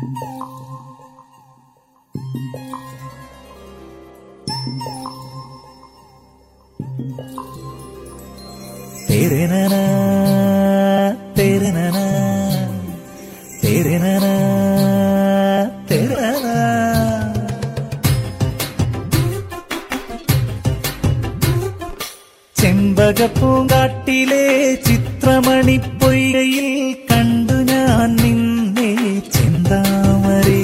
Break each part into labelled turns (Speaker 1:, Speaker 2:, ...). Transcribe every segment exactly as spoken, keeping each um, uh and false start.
Speaker 1: तेरे नैना तेरे नैना तेरे नैना तेरे नैना ചെമ്പകപ്പൂങ്കാട്ടിലെ ചിത്രമണിപ്പൊയ്കയിൽ കണ്ടു ഞാൻ നിന്നെ ചെന്താമരേ.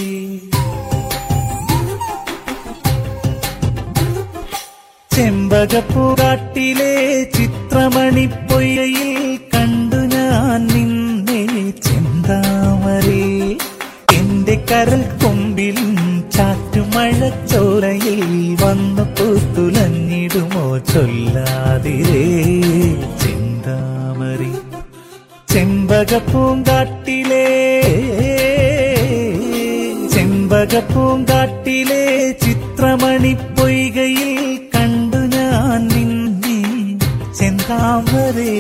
Speaker 1: ചെമ്പകപ്പൂങ്കാട്ടിലെ ചിത്രമണിപ്പൊയ്കയിൽ കണ്ടു ഞാൻ നിന്നെ ചെന്താമരേ. എന്റെ കരൽ കൊമ്പിലും ചാറ്റുമഴച്ചോലയിൽ വന്നു പൂത്തുലഞ്ഞിടുമോ ചൊല്ലാതിരേ ചെന്താമരേ. ചെമ്പകപ്പൂങ്കാട്ടിലെ ചെമ്പകപ്പൂങ്കാട്ടിലെ ചിത്രമണിപ്പൊയ്കയിൽ കണ്ടു ഞാൻ നിന്നെ ചെന്താമരേ.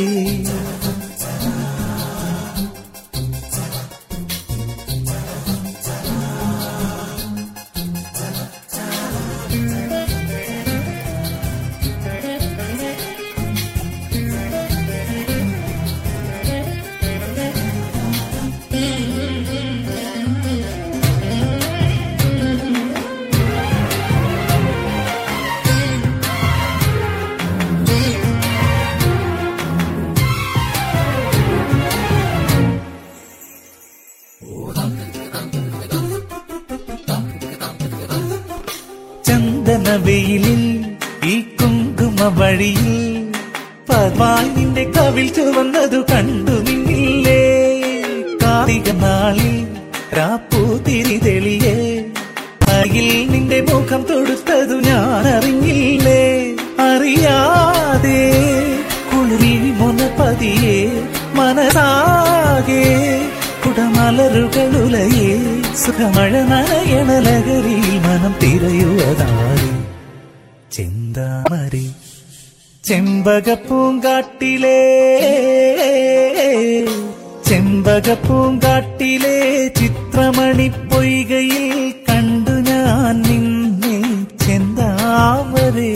Speaker 1: ചന്ദനവെയിലിൽ ഈ കുങ്കുമ വഴിയിൽ പതിവായി നിന്റെ കവിൾ ചുവന്നതു കണ്ടു നിന്നില്ലേ. കാർത്തിക നാളിൽ രാപ്പൂതിരി തെളിയേ അരികിൽ നിന്റെ മുഖം തൊടുത്തതു ഞാൻ അറിഞ്ഞില്ലേ. അറിയാതെ കുളിരി മൊന പതിയെ മനസാകെ കുടമലരുകളുലയേ സുഖമഴ നനയണ ലഹരിയിൽ മനം തിരയുവതാരി ചെന്താമരേ. ചെമ്പകപ്പൂങ്കാട്ടിലെ ചെമ്പകപ്പൂങ്കാട്ടിലെ ചിത്രമണിപ്പൊയ്കയിൽ കണ്ടു ഞാൻ നിന്നെ ചെന്താമരേ.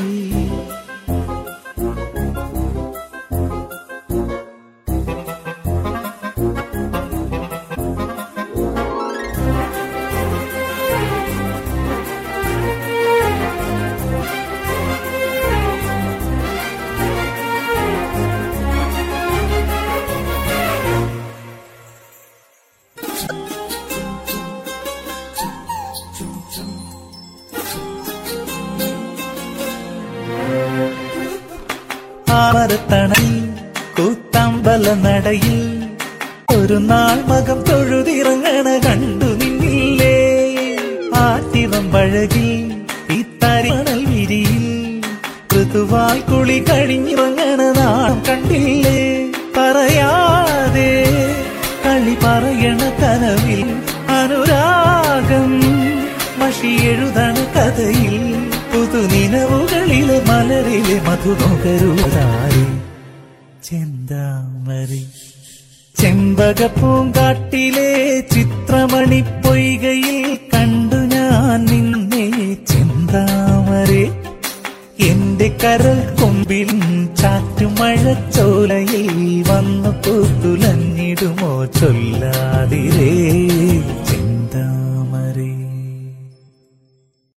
Speaker 1: ആമരത്തണയിൽ കൂത്തമ്പല നടയിൽ ഒരു നാൾ മകം തൊഴുതിറങ്ങണ കണ്ടു നിന്നില്ലേ. ആറ്റിവം പഴകിൽ ഇത്തരിമണൽ വിരിയിൽ ഋതുവായി കുളി കഴിഞ്ഞിറങ്ങണ നാൾ കണ്ടില്ലേ. പറയാതെ കളി പറയണ കനവിൽ അനുരാഗം മഷി എഴുതണ കഥയിൽ പുതുനിലവുകളിലെ മലരിലെ മധുനോകരുതാരി ചെന്താമരേ. ചെമ്പകപ്പൂങ്കാട്ടിലെ ചിത്രമണിപ്പൊയ്കയിൽ കണ്ടു ഞാൻ നിന്നെ ചെന്താമരേ. എന്റെ കരൽ കൊമ്പിലും ചാറ്റുമഴച്ചോലയിൽ വന്നു പൂത്തുലഞ്ഞിടുമോ ചൊല്ലാ